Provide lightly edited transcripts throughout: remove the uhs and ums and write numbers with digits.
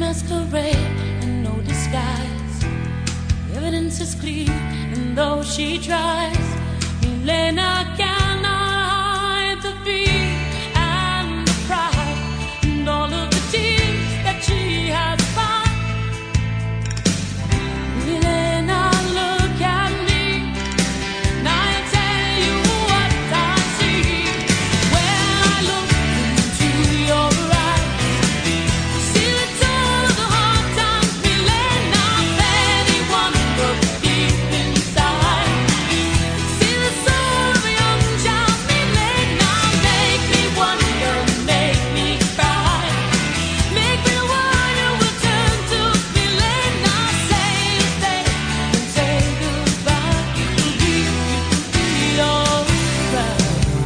masquerade and no disguise. Evidence is clear, and though she tries, Milena cannot hide the fear and the pride and all of the tears that she has fought. Milena, look at me. Now I tell you what I see. When I look into your eyes, see the toll of the hard times, Milena. Anyone but deep inside, see the soul of a young child, Milena. Make me wonder, make me cry, make me the one you will turn to, Milena. Say and say goodbye. It'll be alright.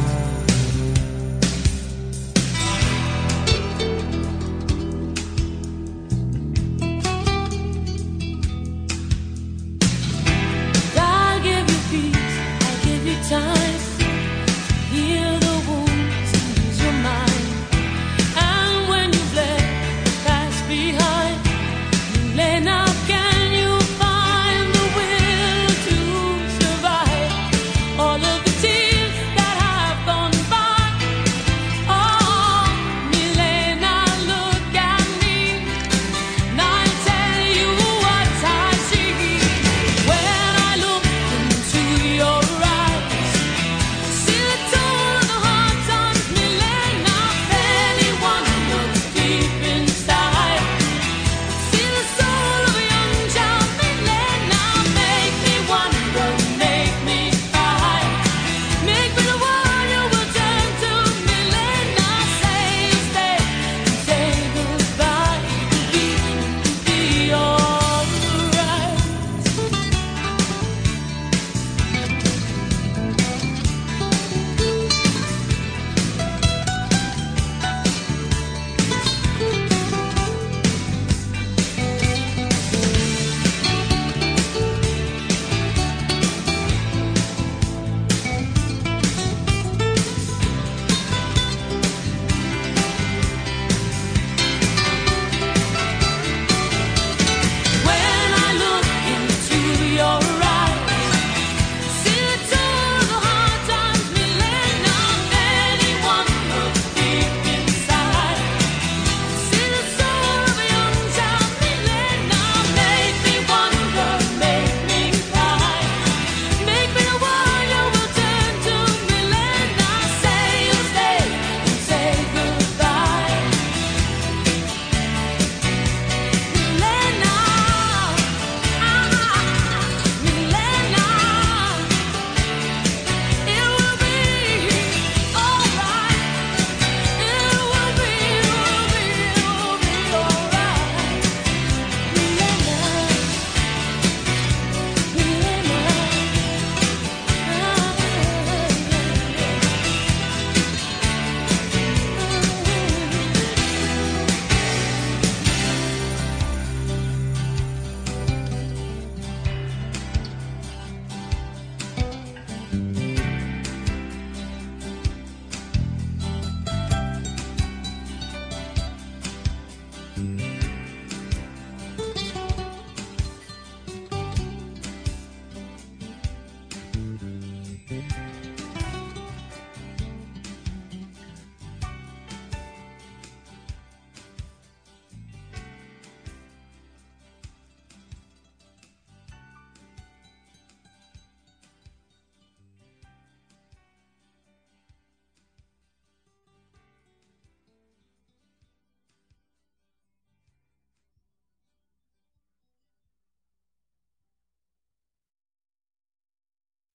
I'll give you peace, I'll give you time to heal the wounds and ease your mind. And when you've left the past behind,